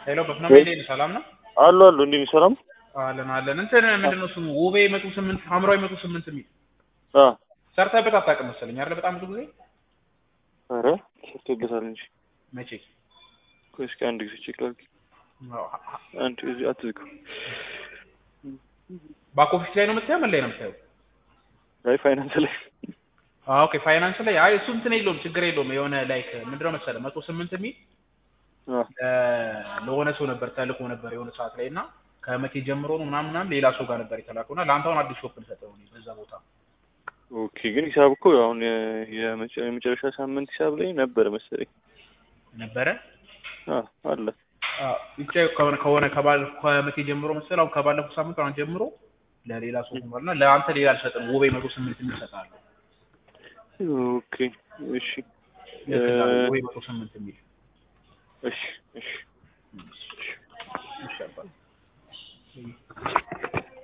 ሄሎ በፍናሜ ሰላም ነው አሉ አሉ እንዴ ሰላም አለን እንትን ምንድነው ስሙ ውቤ 108 ሐምራዊ 108 የሚል ሰርተህበት አታውቅም መሰለኝ አይደል? በጣም ብዙ ጊዜ አረ ሰርተህበታል እንጂ መቼ እስኪ አንድ ጊዜ ቼክ ላድርግ። አንተ እዚህ አትዝጉ። ባክ ኦፊስ ላይ ነው የምታየው? ምን ላይ ነው የምታየው? አይ ፋይናንስ ላይ። ኦኬ ፋይናንስ ላይ አይ እሱ እንትን የለውም ችግር የለውም። የሆነ ላይክ ምንድነው መሰለህ 108 የሚል ለሆነ ሰው ነበር ተልኮ ነበር የሆነ ሰዓት ላይ እና ከመቼ ጀምሮ ነው ምናምን ሌላ ሰው ጋር ነበር የተላከውና ለአንተ አሁን አዲስ ሾፕ እንሰጠው ነው በዛ ቦታ። ኦኬ ግን ሂሳብ እኮ አሁን የመጨረሻ ሳምንት ሂሳብ ላይ ነበር መሰለኝ ነበረ አለ ብቻ ከሆነ ከመቼ ጀምሮ መሰለህ አሁን ከባለፈው ሳምንት አሁን ጀምሮ ለሌላ ሰው ሆኗልና ለአንተ ሌላ አልሰጥም ውቤ 108 የሚሰጣል። ኦኬ እሺ ውቤ 108 የሚል እሺ እሺ እሺ አባል